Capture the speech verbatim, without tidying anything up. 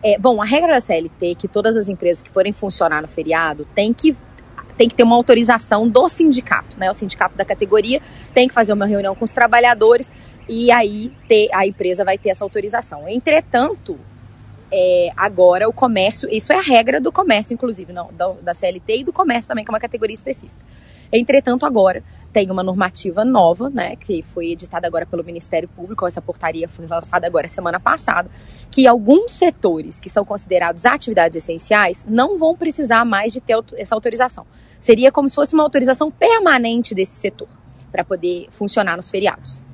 É, bom, a regra da C L T é que todas as empresas que forem funcionar no feriado têm que, tem que ter uma autorização do sindicato, né? O sindicato da categoria tem que fazer uma reunião com os trabalhadores e aí ter, a empresa vai ter essa autorização. Entretanto, é, agora o comércio, isso é a regra do comércio, inclusive, não, da, da C L T e do comércio também, que é uma categoria específica. Entretanto, agora tem uma normativa nova, né, que foi editada agora pelo Ministério Público, essa portaria foi lançada agora semana passada, que alguns setores que são considerados atividades essenciais não vão precisar mais de ter essa autorização. Seria como se fosse uma autorização permanente desse setor para poder funcionar nos feriados.